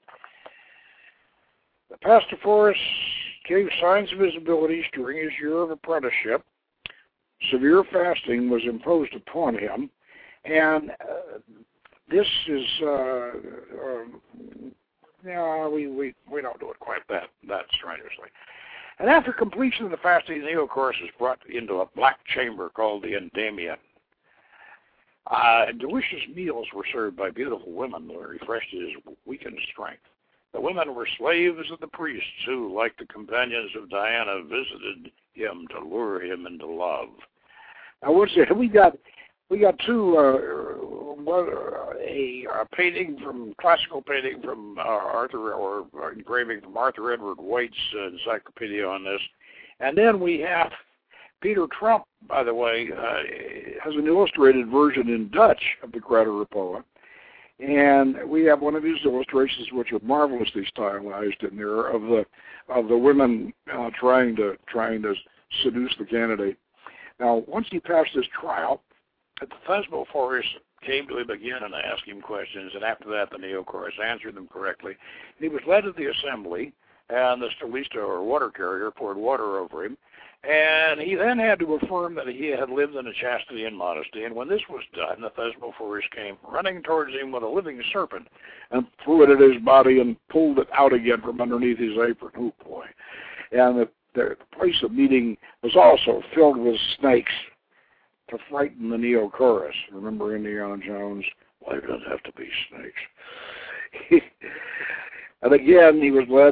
the Pastophorus gave signs of his abilities during his year of apprenticeship. Severe fasting was imposed upon him, and uh, this is, uh, um, yeah, we, we, we don't do it quite that, that strenuously. And after completion of the fasting, Neo-Chorus is brought into a black chamber called the Endemia. Uh, delicious meals were served by beautiful women that refreshed his weakened strength. The women were slaves of the priests who, like the companions of Diana, visited him to lure him into love. Now, what's it? We got we got two uh, one, uh, a, a painting from classical painting from uh, Arthur or, or engraving from Arthur Edward White's uh, encyclopedia on this, and then we have Peter Trump. By the way, uh, has an illustrated version in Dutch of the Kratarapoa, and we have one of his illustrations which are marvelously stylized in there of the of the women uh, trying to trying to seduce the candidate. Now, once he passed his trial, the Thesmophorus came to him again and asked him questions, and after that the Neo-Chorus answered them correctly. And he was led to the assembly, and the Stolista, or water carrier, poured water over him, and he then had to affirm that he had lived in a chastity and modesty, and when this was done, the Thesmophorus came running towards him with a living serpent and threw it at his body and pulled it out again from underneath his apron. Oh, boy. And the The place of meeting was also filled with snakes to frighten the Neo-Chorus. Remember Indiana Jones? Why does it have to be snakes? And again, he was led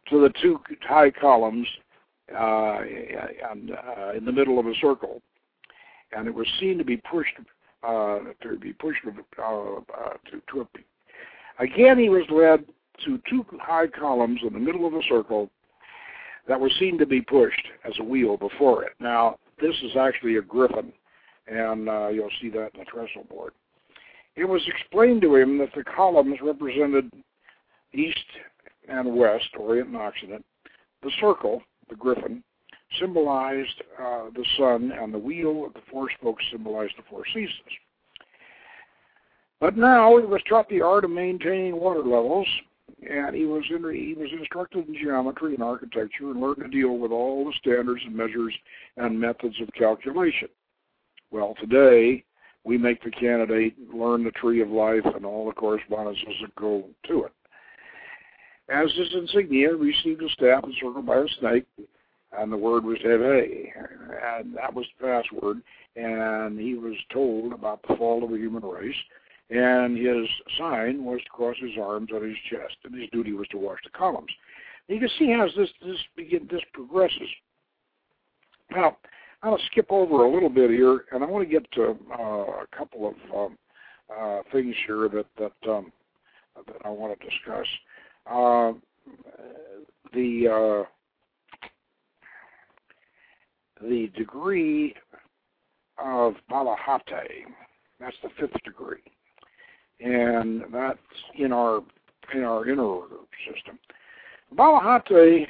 to the two high columns uh, and, uh, in the middle of a circle, and it was seen to be pushed uh, to be pushed uh, uh, to, to a. Again, he was led to two high columns in the middle of a circle that were seen to be pushed as a wheel before it. Now, this is actually a griffin, and uh, you'll see that in the trestle board. It was explained to him that the columns represented east and west, Orient and Occident. The circle, the griffin, symbolized uh, the sun, and the wheel of the four spokes symbolized the four seasons. But now he was taught the art of maintaining water levels, and he was in, he was instructed in geometry and architecture and learned to deal with all the standards and measures and methods of calculation. Well, today we make the candidate learn the tree of life and all the correspondences that go to it. As his insignia, received a staff encircled by a snake, and the word was Heve, and that was the password, and he was told about the fall of the human race, and his sign was to cross his arms on his chest, and his duty was to watch the columns. And you can see how this this begin this progresses. Now, I'm going to skip over a little bit here, and I want to get to uh, a couple of um, uh, things here that that um, that I want to discuss. Uh, the uh, the degree of Balahate, that's the fifth degree, and that's in our in our inner order system. Balahate,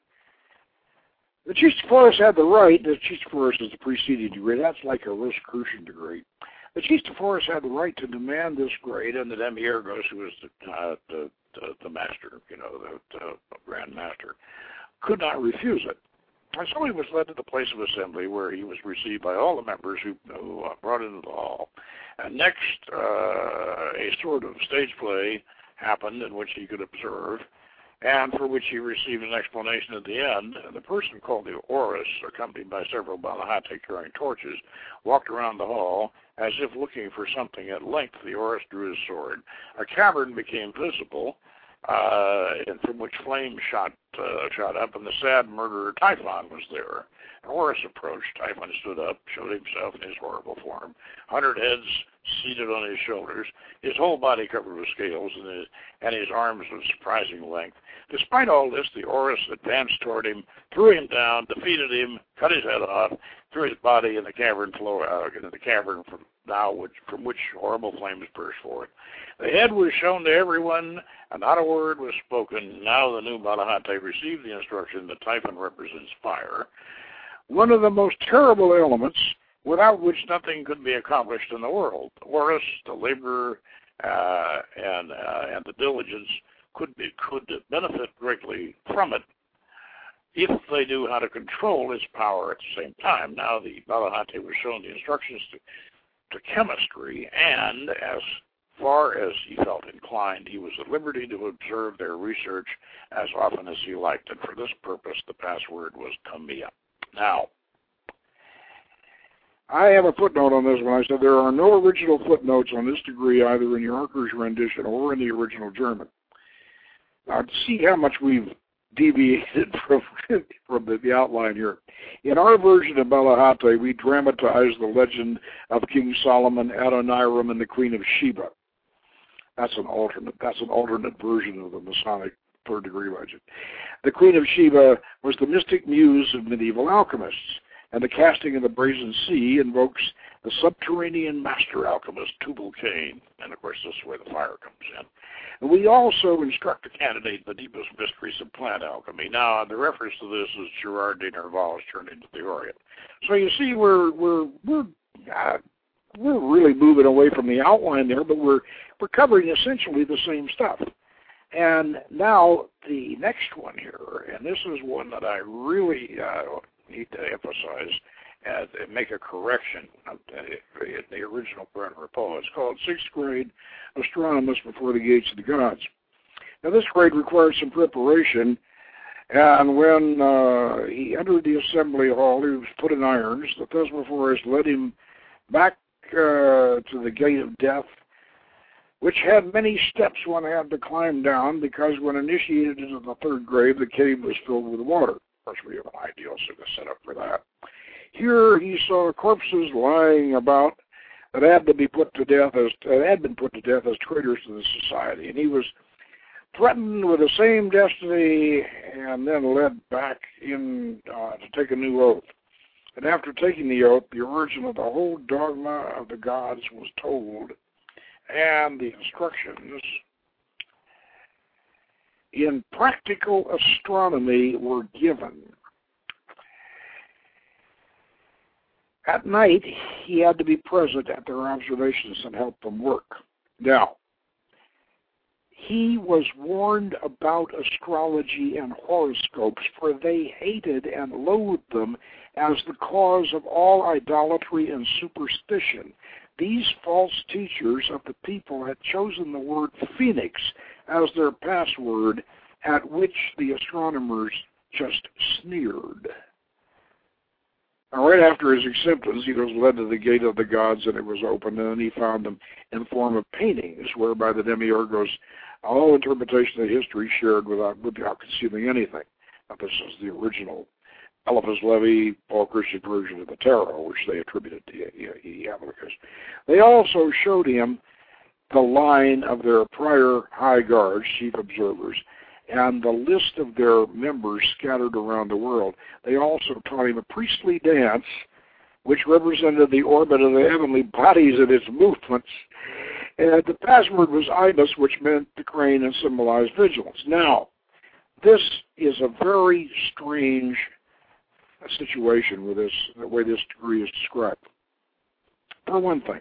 the chief Sepphoris had the right. The chief Sepphoris is the preceding degree. That's like a Rosicrucian degree. The chief Sepphoris had the right to demand this grade, and the Demiurgos, who was the, uh, the, the the master, you know, the, the Grand Master, could not refuse it. And so he was led to the place of assembly, where he was received by all the members who, who uh, brought into the hall. And next, uh, a sort of stage play happened in which he could observe, and for which he received an explanation at the end. The person called the Oris, accompanied by several Balahate carrying torches, walked around the hall as if looking for something. At length, the Oris drew his sword. A cavern became visible, uh, and from which flames shot uh, shot up, and the sad murderer Typhon was there. Oris approached. Typhon stood up, showed himself in his horrible form, hundred heads seated on his shoulders, his whole body covered with scales, and his, and his arms of surprising length. Despite all this, the Oris advanced toward him, threw him down, defeated him, cut his head off, threw his body in the cavern floor, uh, into the cavern from now, which, from which horrible flames burst forth. The head was shown to everyone, and not a word was spoken. Now the new Balahate received the instruction that Typhon represents fire, one of the most terrible elements without which nothing could be accomplished in the world. The Oris, the labor, uh, and uh, and the diligence could be could benefit greatly from it if they knew how to control its power at the same time. Now the Balahate was shown the instructions to, to chemistry, and as far as he felt inclined, he was at liberty to observe their research as often as he liked, and for this purpose the password was Tamiya. Now, I have a footnote on this one. I said there are no original footnotes on this degree either in Yarker's rendition or in the original German. Now, to see how much we've deviated from, from the, the outline here. In our version of Balahate, we dramatize the legend of King Solomon, Adoniram, and the Queen of Sheba. That's an alternate. That's an alternate version of the Masonic third-degree legend. The Queen of Sheba was the mystic muse of medieval alchemists, and the casting of the Brazen Sea invokes the subterranean master alchemist Tubal-Cain, and of course this is where the fire comes in. And we also instruct the candidate the deepest mysteries of plant alchemy. Now, the reference to this is Gerard de Nerval's turned into the Orient. So you see, we're we're we're uh, we're really moving away from the outline there, but we're we're covering essentially the same stuff. And now the next one here, and this is one that I really uh, need to emphasize and make a correction in the original Brenner Rappoa. It's called Sixth Grade Astronomus Before the Gates of the Gods. Now this grade requires some preparation, and when uh, he entered the assembly hall, he was put in irons. The Thesmophoros led him back uh, to the gate of death, which had many steps one had to climb down because when initiated into the third grave, the cave was filled with water. Of course, we have an ideal setup for that. Here he saw corpses lying about that had to be put to death as that had been put to death as traitors to the society, and he was threatened with the same destiny, and then led back in uh, to take a new oath. And after taking the oath, the origin of the whole dogma of the gods was told, and the instructions in practical astronomy were given. At night, he had to be present at their observations and help them work. Now, he was warned about astrology and horoscopes, for they hated and loathed them as the cause of all idolatry and superstition. These false teachers of the people had chosen the word phoenix as their password, at which the astronomers just sneered. Now, right after his acceptance, he was led to the gate of the gods, and it was opened, and he found them in form of paintings, whereby the demiurgos, all interpretation of history, shared without, without concealing anything. Now, this is the original Eliphas Levi, Paul Christian version of the tarot, which they attributed to Iamblichus. They also showed him the line of their prior high guards, chief observers, and the list of their members scattered around the world. They also taught him a priestly dance, which represented the orbit of the heavenly bodies and its movements. And the password was Ibis, which meant the crane and symbolized vigilance. Now, this is a very strange situation with this, the way this degree is described. For one thing,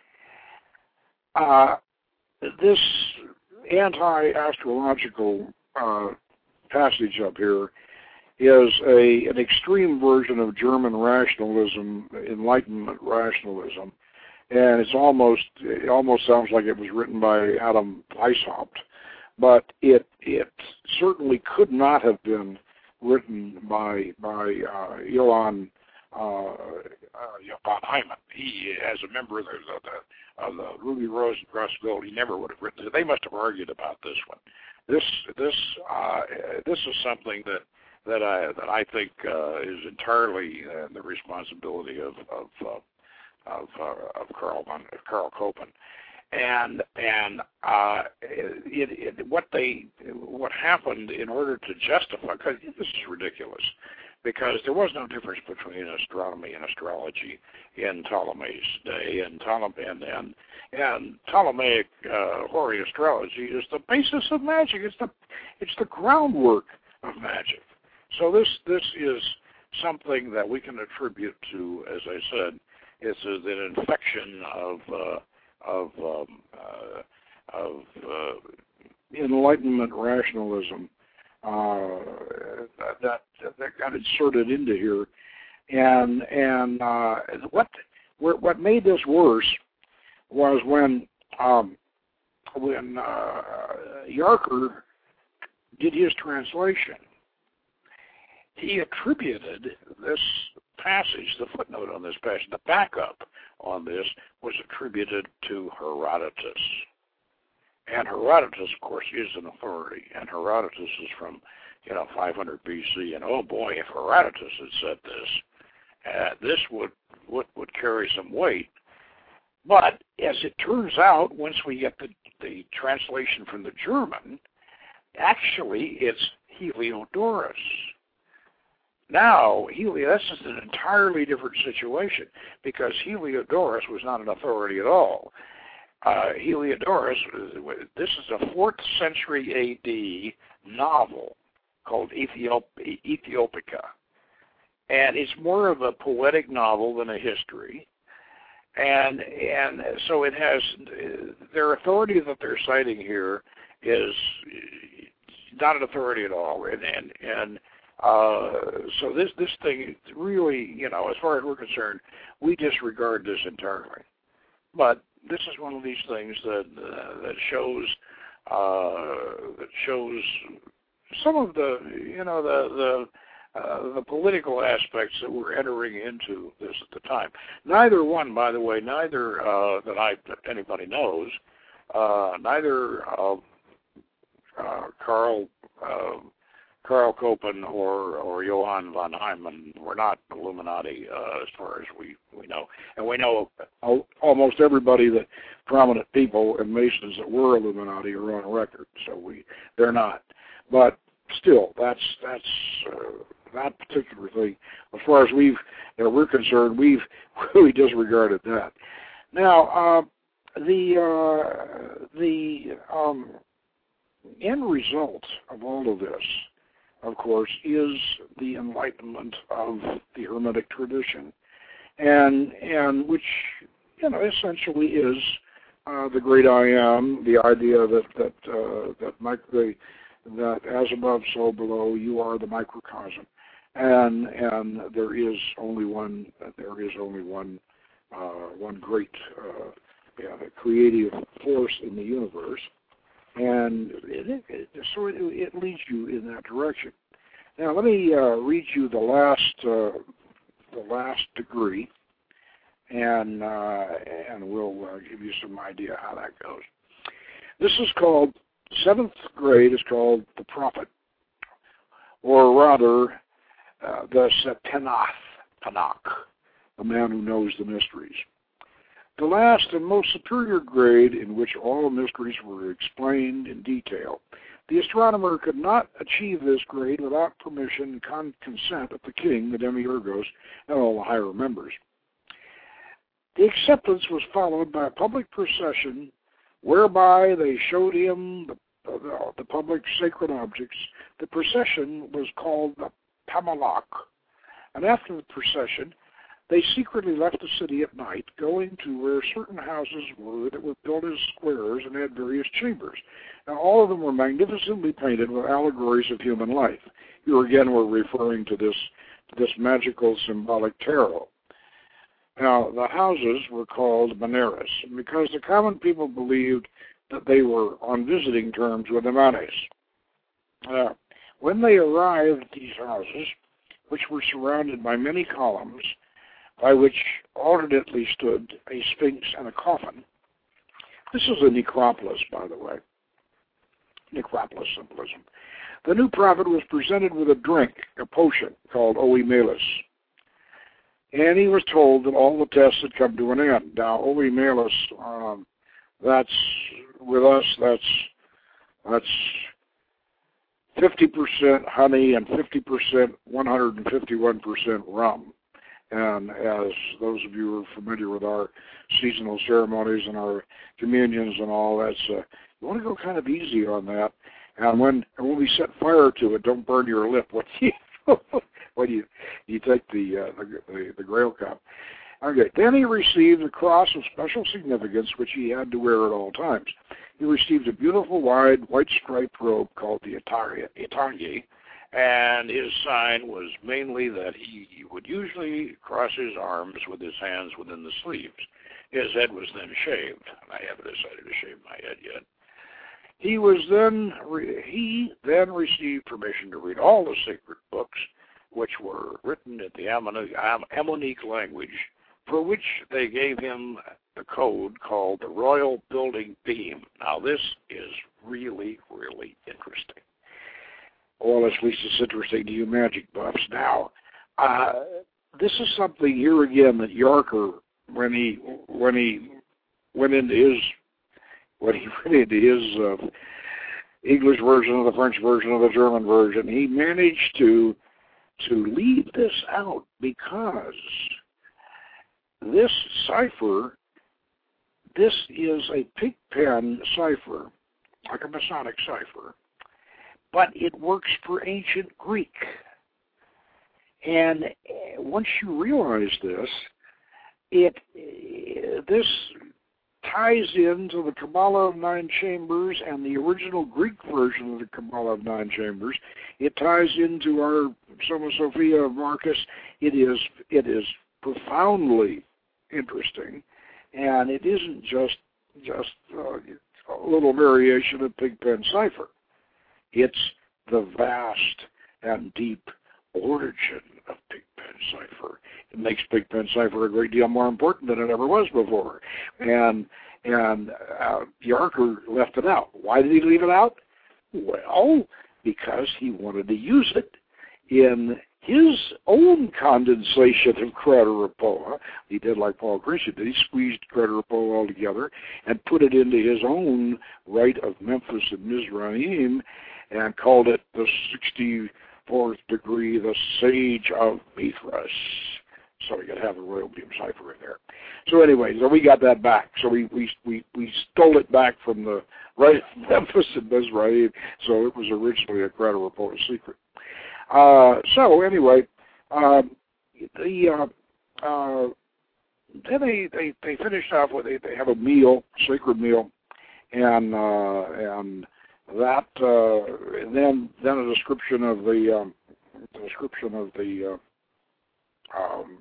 uh, this anti-astrological uh, passage up here is a an extreme version of German rationalism, Enlightenment rationalism, and it's almost it almost sounds like it was written by Adam Weishaupt, but it it certainly could not have been written by by uh, Johann uh, uh, von Hyman. He, as a member of the, the, of the Ruby Rose and Cross Gold, he never would have written it. They must have argued about this one. This this uh, this is something that that I that I think uh, is entirely uh, the responsibility of of uh, of, uh, of Karl von Karl Koppen. And and uh, it, it, what they what happened in order to justify, because this is ridiculous, because there was no difference between astronomy and astrology in Ptolemy's day, and Ptolemy and and, and Ptolemaic uh, Hori astrology is the basis of magic. It's the it's the groundwork of magic. So this this is something that we can attribute to, as I said, it's an infection of. Uh, of um, uh, of uh, Enlightenment rationalism uh, that that got inserted into here, and and uh, what what made this worse was when um, when uh, Yarker did his translation. He attributed this passage, the footnote on this passage, the backup on this was attributed to Herodotus. And Herodotus, of course, is an authority, and Herodotus is from, you know, five hundred B C, and oh boy, if Herodotus had said this, uh, this would, would, would carry some weight. But as it turns out, once we get the, the translation from the German, actually it's Heliodorus. Now, Helios, this is an entirely different situation, because Heliodorus was not an authority at all. Uh, Heliodorus, this is a fourth century A D novel called Ethiop- Ethiopica. And it's more of a poetic novel than a history. And and so it has, their authority that they're citing here is not an authority at all. And, and, and Uh, so this this thing really, you know, as far as we're concerned, we disregard this entirely. But this is one of these things that uh, that shows uh, that shows some of the, you know, the the uh, the political aspects that we're entering into this at the time. Neither one, by the way, neither uh, that I that anybody knows, uh, neither uh, uh, Karl uh, Karl Koppen or or Johann von Neumann were not Illuminati uh, as far as we, we know. And we know almost everybody that prominent people and Masons that were Illuminati are on record, so we they're not. But still, that's that's uh, that particular thing. As far as we've you know, we're concerned, we've really disregarded that. Now, uh, the uh, the um, end result of all of this, of course, is the enlightenment of the Hermetic tradition, and and which you know essentially is uh, the great I am, the idea that that uh, that mic- the, that as above, so below, you are the microcosm, and and there is only one there is only one uh, one great uh, yeah, creative force in the universe. And it, it, so it, it leads you in that direction. Now, let me uh, read you the last uh, the last degree, and uh, and we'll uh, give you some idea how that goes. This is called seventh grade. Is called the prophet, or rather, uh, the Sepenath Panak, the man who knows the mysteries. The last and most superior grade in which all mysteries were explained in detail. The astronomer could not achieve this grade without permission and con- consent of the king, the demiurgos, and all the higher members. The acceptance was followed by a public procession whereby they showed him the, the, the public sacred objects. The procession was called the Pamalak, and after the procession, they secretly left the city at night, going to where certain houses were that were built as squares and had various chambers. Now, all of them were magnificently painted with allegories of human life. Here again, we're referring to this, this magical symbolic tarot. Now, the houses were called Maneras, because the common people believed that they were on visiting terms with the Manes. Uh, when they arrived at these houses, which were surrounded by many columns, by which alternately stood a sphinx and a coffin. This is a necropolis, by the way. Necropolis symbolism. The new prophet was presented with a drink, a potion, called Oimelis. And he was told that all the tests had come to an end. Now, Oimelis, um, that's, with us, that's, that's fifty percent honey and fifty percent, one hundred fifty-one percent rum. And as those of you who are familiar with our seasonal ceremonies and our communions and all, that's uh, you want to go kind of easy on that. And when and when we set fire to it, don't burn your lip when you when you you take the uh, the, the the Grail cup. Okay. Then he received a cross of special significance, which he had to wear at all times. He received a beautiful wide white striped robe called the Italie. And his sign was mainly that he, he would usually cross his arms with his hands within the sleeves. His head was then shaved. I haven't decided to shave my head yet. He was then re- he then received permission to read all the sacred books, which were written in the Ammonic language, for which they gave him the code called the Royal Building Beam. Now, this is really, really interesting. Well, at least it's interesting to you magic buffs. Now, uh, this is something here again that Yarker, when he when he went into his when he went into his uh, English version of the French version of the German version, he managed to to leave this out because this cipher, this is a Pigpen cipher, like a Masonic cipher. But it works for ancient Greek. And once you realize this, it this ties into the Kabbalah of Nine Chambers and the original Greek version of the Kabbalah of Nine Chambers. It ties into our Soma Sophia of Marcus. It is it is profoundly interesting, and it isn't just just uh, a little variation of Pigpen cipher. It's the vast and deep origin of Pigpen cipher. It makes Pigpen cipher a great deal more important than it ever was before. And and uh, Yarker left it out. Why did he leave it out? Well, because he wanted to use it in his own condensation of Crater-Rapoa. He did like Paul Christian did. He squeezed Crater-Rapoa all together and put it into his own Rite of Memphis and Mizraim and called it the sixty-fourth degree, the Sage of Mithras. So we could have a royal beam cipher in there. So anyway, so we got that back. So we we we, we stole it back from the Rite of Memphis and Mizraim. So it was originally a Crater-Rapoa secret. Uh, so anyway, um, the uh, uh, then they, they, they finished off with they, they have a meal, sacred meal, and uh, and that uh, and then then a description of the um, description of the uh, um,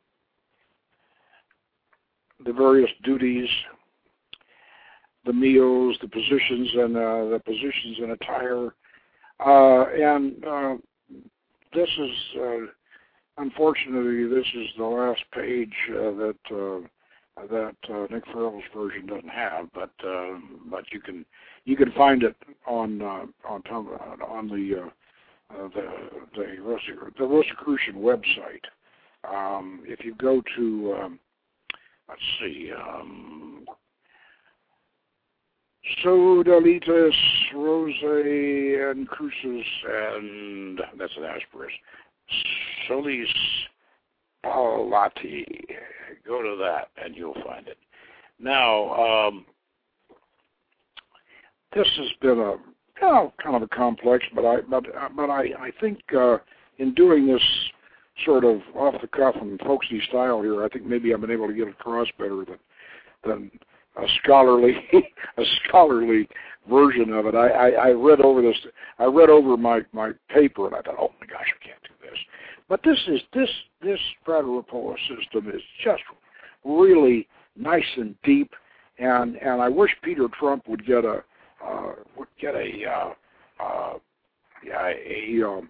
the various duties, the meals, the positions, and uh, the positions in attire, uh, and uh, this is, uh, unfortunately, this is the last page uh, that uh, that uh, Nick Farrell's version doesn't have, but uh, but you can you can find it on uh, on on the uh, uh, the the, the Rosicrucian website. Um, if you go to um, let's see. Um, Sodalitas, Rose, and Crucis, and that's an asperus. Solis Palati. Go to that, and you'll find it. Now, um, this has been a, you know, kind of a complex, but I, but, but I, I think uh, in doing this sort of off the cuff and folksy style here, I think maybe I've been able to get across better than than. A scholarly, a scholarly version of it. I, I, I read over this. I read over my, my paper, and I thought, oh my gosh, I can't do this. But this is this this Crater-Rapoa system is just really nice and deep, and and I wish Peter Trump would get a uh, would get a uh, uh, yeah, a um,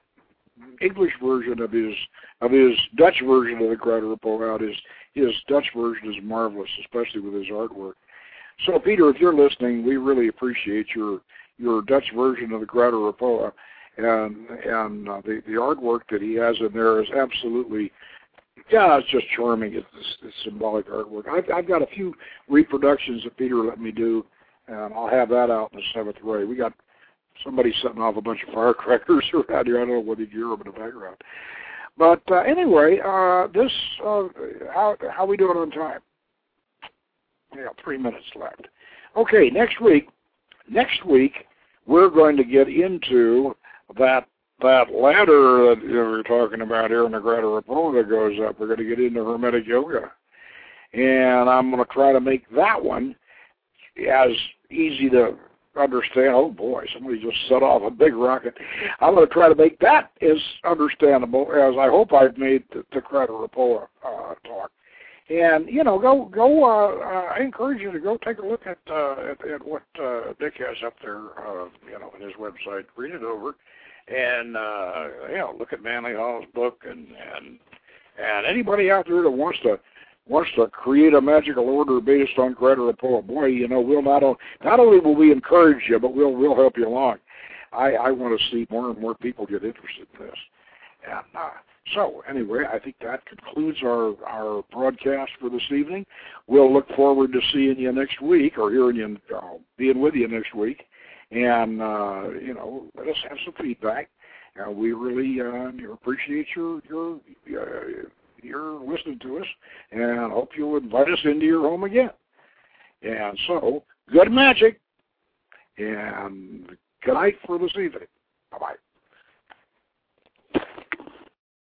English version of his of his Dutch version of the Crater-Rapoa out. His his Dutch version is marvelous, especially with his artwork. So, Peter, if you're listening, we really appreciate your your Dutch version of the Crater-Rapoa, and and uh, the the artwork that he has in there is absolutely, yeah, it's just charming. It's, it's, it's symbolic artwork. I've I've got a few reproductions that Peter let me do, and I'll have that out in the seventh ray. We got somebody setting off a bunch of firecrackers around here. I don't know whether you hear them in the background. But uh, anyway, uh, this, uh, how, how are we doing on time? Yeah, three minutes left. Okay, next week, next week, we're going to get into that that ladder that you know, we're talking about here in the Crater-Rapoa that goes up. We're going to get into Hermetic Yoga. And I'm going to try to make that one as easy to understand. Oh boy, somebody just set off a big rocket. I'm going to try to make that as understandable as I hope I've made the, the Crater-Rapoa uh, talk. And you know, go go. Uh, uh, I encourage you to go take a look at uh, at, at what uh, Dick has up there. Uh, you know, on his website. Read it over, and uh, you know, look at Manly Hall's book, and and and anybody out there that wants to. wants to create a magical order based on Crater-Rapoa, boy, you know, we'll not, not only will we encourage you, but we'll we'll help you along. I, I want to see more and more people get interested in this. And uh, so, anyway, I think that concludes our, our broadcast for this evening. We'll look forward to seeing you next week, or hearing you, uh, being with you next week. And, uh, you know, let us have some feedback. Uh, we really uh, appreciate your, your uh, you're listening to us, and I hope you'll invite us into your home again. And so, good magic, and good night for this evening.